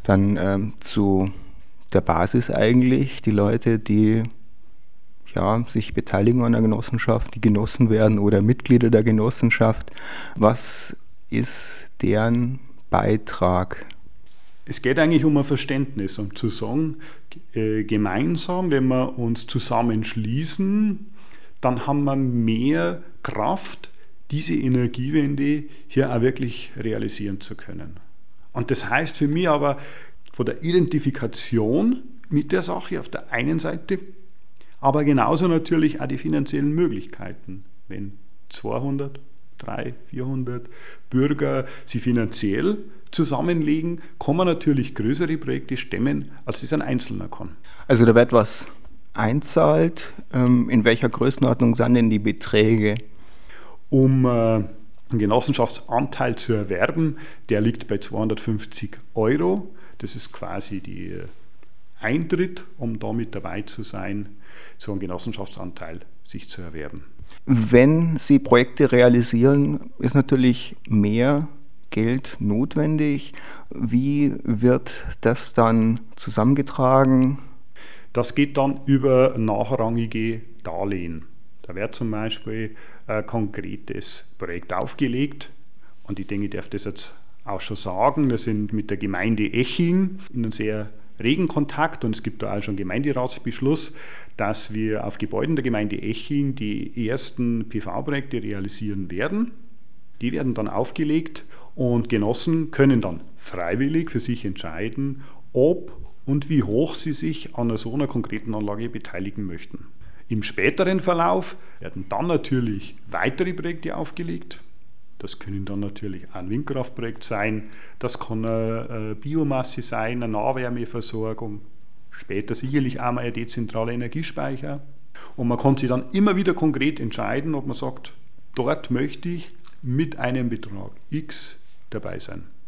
dann zu der Basis eigentlich, die Leute, die sich beteiligen an der Genossenschaft, die Genossen werden oder Mitglieder der Genossenschaft. Was ist deren Beitrag? Es geht eigentlich um ein Verständnis, um zu sagen, gemeinsam, wenn wir uns zusammenschließen, dann haben wir mehr Kraft, diese Energiewende hier auch wirklich realisieren zu können. Und das heißt für mich aber von der Identifikation mit der Sache auf der einen Seite, aber genauso natürlich auch die finanziellen Möglichkeiten. Wenn 200, 300, 400 Bürger sie finanziell zusammenlegen, kann man natürlich größere Projekte stemmen, als es ein Einzelner kann. Also da wird was einzahlt. In welcher Größenordnung sind denn die Beträge? Um einen Genossenschaftsanteil zu erwerben, der liegt bei 250 Euro. Das ist quasi der Eintritt, um da mit dabei zu sein, so einen Genossenschaftsanteil sich zu erwerben. Wenn Sie Projekte realisieren, ist natürlich mehr Geld notwendig. Wie wird das dann zusammengetragen? Das geht dann über nachrangige Darlehen. Da wird zum Beispiel ein konkretes Projekt aufgelegt und ich denke, ich darf das jetzt auch schon sagen. Wir sind mit der Gemeinde Eching in einem sehr regen Kontakt und es gibt da auch schon einen Gemeinderatsbeschluss, dass wir auf Gebäuden der Gemeinde Eching die ersten PV-Projekte realisieren werden. Die werden dann aufgelegt und Genossen können dann freiwillig für sich entscheiden, ob und wie hoch sie sich an so einer konkreten Anlage beteiligen möchten. Im späteren Verlauf werden dann natürlich weitere Projekte aufgelegt. Das können dann natürlich ein Windkraftprojekt sein, das kann eine Biomasse sein, eine Nahwärmeversorgung, später sicherlich auch mal ein dezentraler Energiespeicher. Und man kann sich dann immer wieder konkret entscheiden, ob man sagt, dort möchte ich mit einem Betrag X dabei sein.